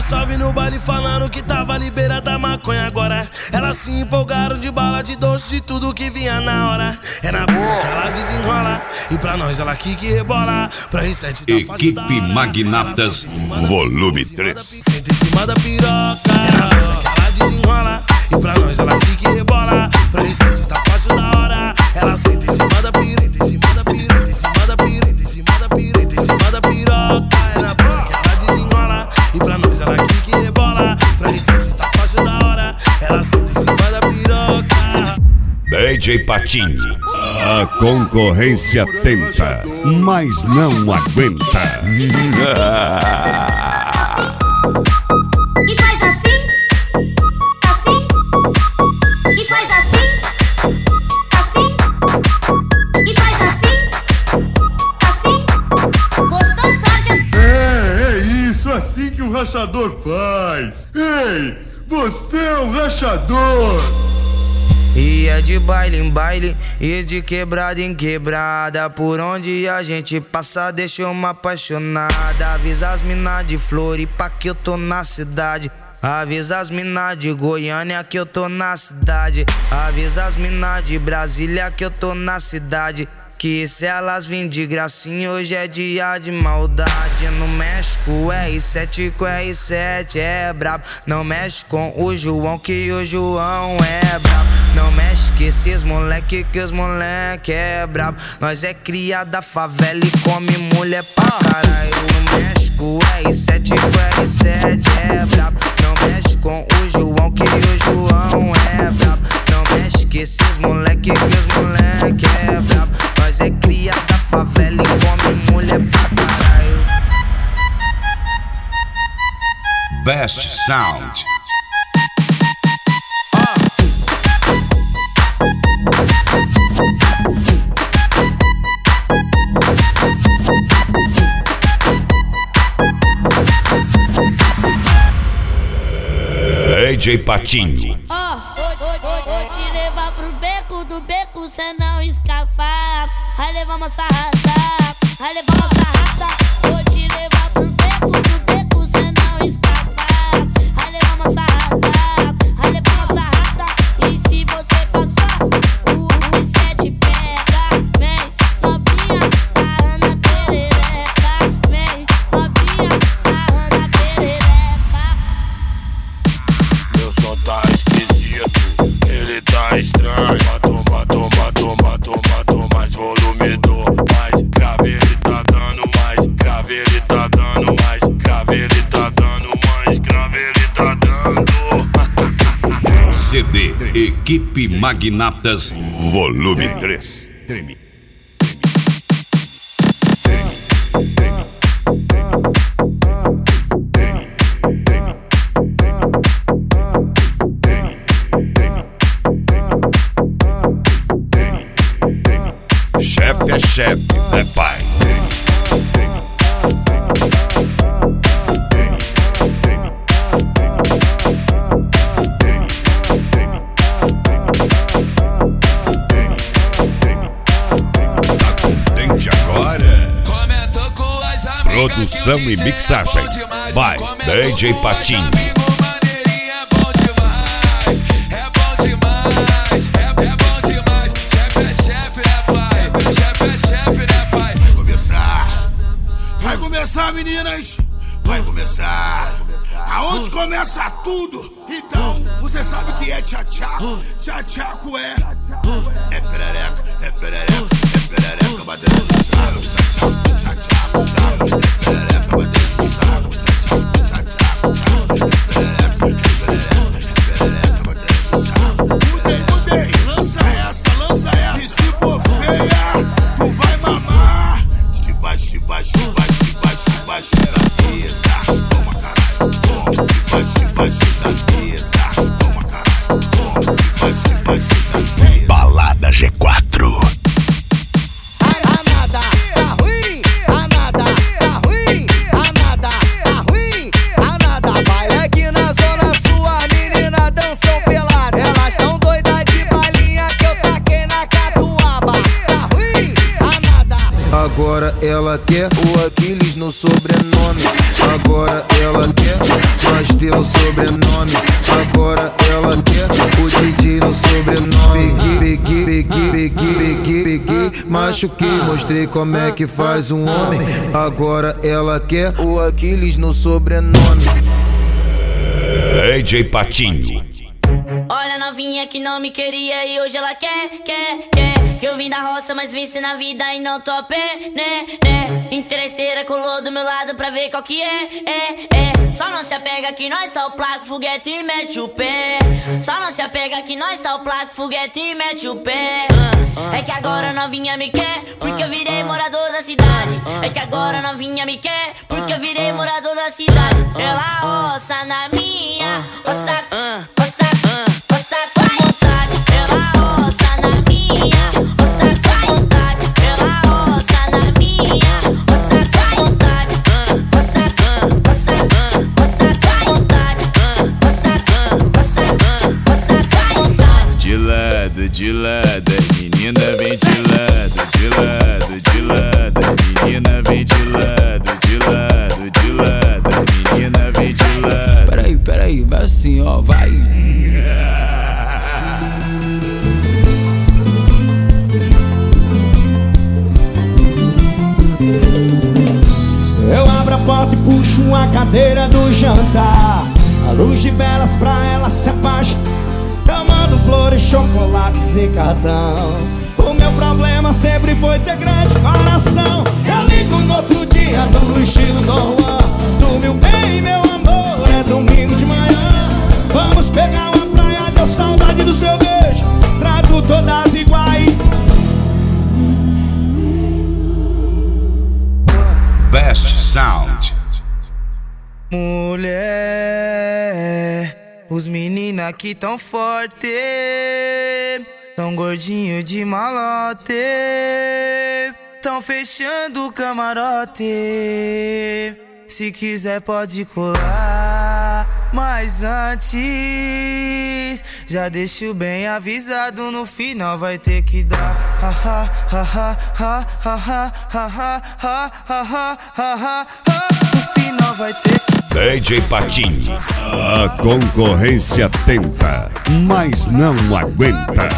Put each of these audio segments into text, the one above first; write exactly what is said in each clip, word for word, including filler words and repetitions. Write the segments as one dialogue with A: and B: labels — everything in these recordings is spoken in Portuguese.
A: salve no baile falando que tava liberada da maconha agora. Elas se empolgaram de bala, de doce, de tudo que vinha na hora. É na boca que ela desenrola, e pra nós ela que que rebola. Pra R sete tá
B: Equipe Magnatas, volume três.
A: Senta em cima da piroca. É na boca que ela desenrola, e pra nós ela que que rebola. Pra R sete tá fácil da hora. Ela senta em cima da piroca, em cima da piroca, em cima da piroca, em cima da piroca, em cima da piroca. É na boca que ela desenrola, e pra nós ela que que rebola. Pra R sete tá fácil da hora. Ela senta em cima da piroca.
B: D J Patinho. A concorrência tenta, mas não aguenta.
C: E faz assim, assim, e faz assim, assim, e faz assim, assim. Gostou, Sargent?
D: É, é isso, assim que o rachador faz. Ei, você é um rachador.
E: E é de baile em baile, e de quebrada em quebrada. Por onde a gente passa deixa uma apaixonada. Avisa as mina de Floripa que eu tô na cidade. Avisa as mina de Goiânia que eu tô na cidade. Avisa as mina de Brasília que eu tô na cidade. Que se elas vêm de gracinha, hoje é dia de maldade. No México, o R sete com o R sete é brabo. Não mexe com o João, que o João é brabo. Não mexe com esses moleque, que os moleque é brabo. Nós é cria da favela e come mulher pra caralho. No México, o R sete com o R sete é brabo. Não mexe com o João, que o João é brabo. Não mexe com esses moleque, que os moleque é brabo. Nós é cria da favela e come mulher pra caralho.
B: Best Sound. D J Patinho.
C: Ó, oh, vou te levar pro beco, do beco cê não escapar. Vai levar uma sarrada, vai levar uma sarrada. Vou te levar pro beco, do beco cê não escapar. Vai levar uma sarrada, vai levar uma sarrada. E se você passar, o R sete pega. Vem, novinha, sarra na perereca. Vem, novinha, sarra na perereca.
F: Meu som tá esquisito, ele tá estranho. Toma, toma, toma, toma, toma, mais volume do. Mais grave ele tá dando, mais grave ele tá dando, mais grave ele tá dando, mais grave ele tá dando.
B: C D Equipe Magnatas, volume três. Chefe é chefe, é pai. Tá contente agora? Produção e mixagem. Vai, D J Patinho.
G: Vai começar, meninas, vai começar. Aonde começa tudo? Então, você sabe que é tchá-tchaco. Tchá-tchaco é É perereca, é perereca, é perereca, batendo no saco. Tchá-tchaco, tchá-tchaco, tchá-tchaco. É perereca, batendo no saco. Tchá-tchaco, tchá-tchaco, tchá-tchaco. É perereca, é perereca, é perereca, batendo no saco. Mudei, mudei, lança essa, lança essa. E se for feia, tu vai mamar. De baixo, de baixo, de baixo, de baixo, de baixo da mesa. Toma, caralho, toma. De baixo, de baixo da mesa. Toma, caralho, toma. De baixo, de baixo da mesa.
B: Balada G quatro.
H: Anada, tá ruim, anada, tá ruim, anada, tá ruim, anada. Vai aqui na zona sul, menina dançam pelada. Elas tão doidas de balinha que eu taquei na catuaba. Tá ruim, anada.
I: Agora ela quer o Aquiles no sobrenome. Agora ela quer, mas machuquei, mostrei como é que faz um homem. Agora ela quer o Aquiles no sobrenome.
B: D J Patinho.
J: Olha a novinha que não me queria e hoje ela quer, quer, quer. Que eu vim da roça, mas venci na vida e não tô a pé, né, né. Interesseira colou do meu lado pra ver qual que é, é, é. Só não se apega que nós tá o placo, foguete e mete o pé. Só não se apega que nós tá o placo, foguete e mete o pé. É que agora a novinha me quer, porque eu virei morador da cidade. É que agora a novinha me quer, porque eu virei morador da cidade. Ela roça na minha, roça, roça, roça com vontade. Ela roça na minha, roça com vontade. Ela roça na minha, roça com vontade. Roça, roça, roça com vontade. Roça, roça, roça com vontade.
K: De lado, de lado, menina vem de lado, de lado, de lado, menina vem de lado, de lado, de lado, menina vem de lado.
L: Peraí, peraí, vai assim, ó, vai.
M: Eu abro a porta e puxo a cadeira do jantar. A luz de velas pra ela se apaixonar. Eu mando flores, chocolates e cartão. O meu problema sempre foi ter grande coração. Eu ligo no outro dia no estilo Dom Juan. Dormiu bem, meu amor, é domingo de manhã. Vamos pegar uma praia, deu saudade do seu beijo. Trato todas iguais.
B: Best Sound.
E: Mulher, os meninos aqui tão forte, tão gordinho de malote, tão fechando o camarote. Se quiser pode colar, mas antes já deixo bem avisado, no final vai ter que dar. Ha ha ha ha ha ha ha ha ha ha ha ha. No final vai ter que dar.
B: D J Patinho. A concorrência tenta, mas não aguenta.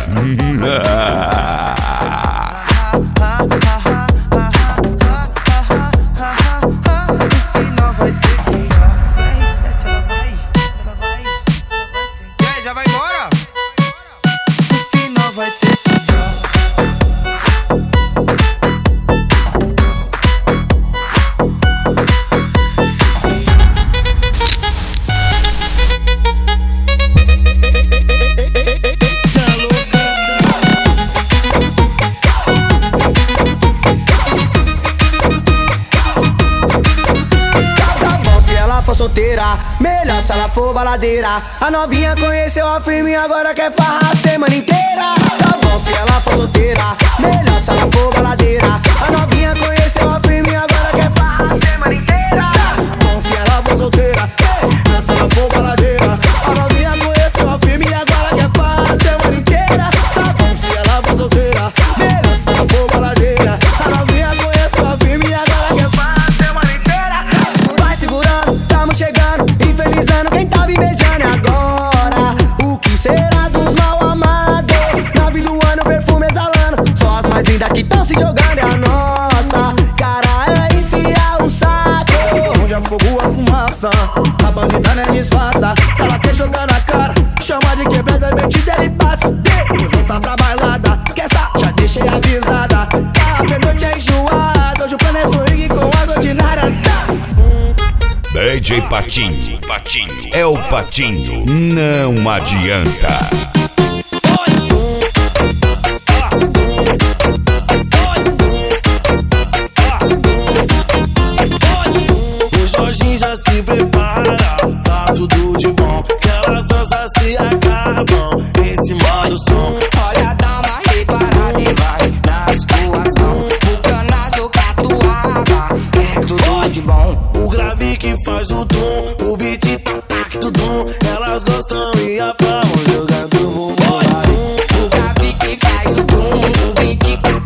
H: Solteira, melhor se ela for baladeira. A novinha conheceu a firme e agora quer farrar a semana inteira. Tá bom se ela for solteira, melhor se ela for baladeira. A novinha conheceu a firme e agora quer farrar a semana inteira. Tá bom se ela for solteira, melhor se ela for baladeira. A novinha conheceu a firme e agora quer farrar a semana inteira. Tá bom se ela for solteira, melhor se ela for baladeira. A novinha conheceu a firme e agora quer farrar a semana inteira. Vai segurando, tamo chegando, infernizando quem tá invejando agora. O que será dos mal amados? Nove do ano, perfume exalando. Só as mais lindas que tão se jogando é a nossa. Cara, é enfiar o saco onde é fogo a fumaça. A bandida nem disfarça. Se ela quer jogar na cara, chama de quebrada, mentira ele passa. Depois volta pra bailada, que essa já deixei avisada. Tá, pernoite é enjoada. Hoje o plano é swing com água ordinária. Tá.
B: D J Patinho. Patinho. É o Patinho. Não adianta.
A: O Jorginho já se prepara, tá tudo de bom. Que elas danças se acabam em cima do som.
N: Olha, dá uma reparada e vai na situação. O canazo catuaba, é tudo de bom.
A: O grave que faz o tom, o beat tac tudum. Elas gostam e apavam jogando bumbum.
N: O grave que faz o tom, o beat tac